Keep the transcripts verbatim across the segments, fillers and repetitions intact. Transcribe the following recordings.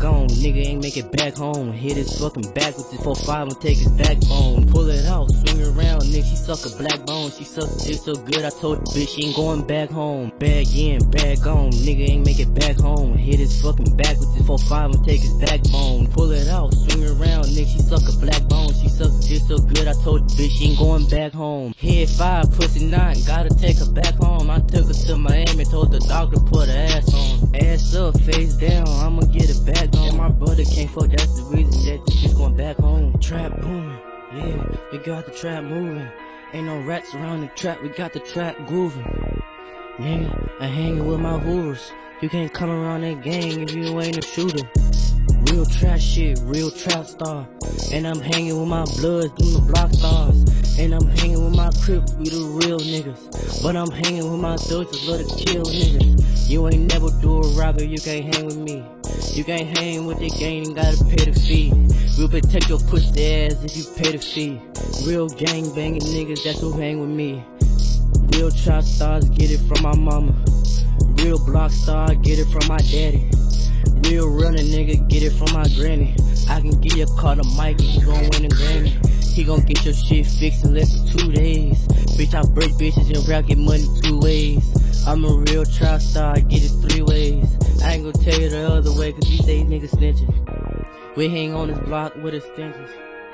gone, nigga ain't make it back home. Hit his fucking back with this four five and take his backbone. Pull it out, swing around, nigga, she suck a black bone. She suck dick so good, I told the bitch she ain't going back home. Bag in, bag on, nigga ain't make it back home. Hit his fucking back with this four five and take his backbone. Pull it out, swing around, nigga, she suck a black bone. She suck dick so good, I told the bitch she ain't going back home. Head five, pussy nine, gotta take her back home. I took her to Miami, told the doctor put her ass on. Ass up, face down, I'ma get it back on. My brother can't fuck, that's the reason that she's going back home. Trap booming, yeah, we got the trap moving. Ain't no rats around the trap, we got the trap grooving. Nigga, I hanging with my hoovers. You can't come around that gang if you ain't a shooter. Real trap shit, real trap star. And I'm hanging with my bloods, them the block stars. And I'm hanging with my crips, we the real niggas. But I'm hanging with my thugs, just love to kill niggas. You ain't never do a robbery, you can't hang with me. You can't hang with the gang and gotta pay the fee. We'll protect your pussy ass if you pay the fee. Real gang banging niggas, that's who hang with me. Real trap stars, get it from my mama. Real block star, get it from my daddy. Real running nigga, get it from my granny. I can give you a call to Mike and he gon' win a Grammy. He gon' get your shit fixed in less than two days. Bitch, I break bitches and rap, get money two ways. I'm a real trap star, get it three ways. I ain't gon' tell you the other way, cause these days niggas snitching. We hang on this block with extensions.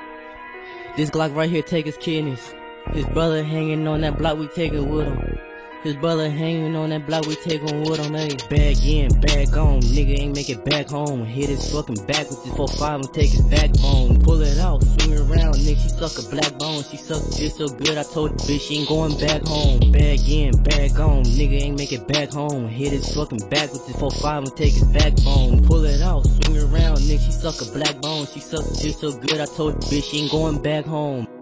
This Glock right here take his kidneys. His brother hanging on that block, we taking with him. His brother hanging on that block, we take on with him, ayy. Bag in, bag on, nigga ain't make it back home. Hit his fucking back with this four five and take his backbone. Pull it out, swing around, nigga, she suck a black bone. She suck dick so good, I told the bitch she ain't going back home. Bag in, bag on, nigga ain't make it back home. Hit his fucking back with this four five and take his backbone. Pull it out, swing around, nigga, she suck a black bone. She suck dick so good, I told the bitch she ain't going back home.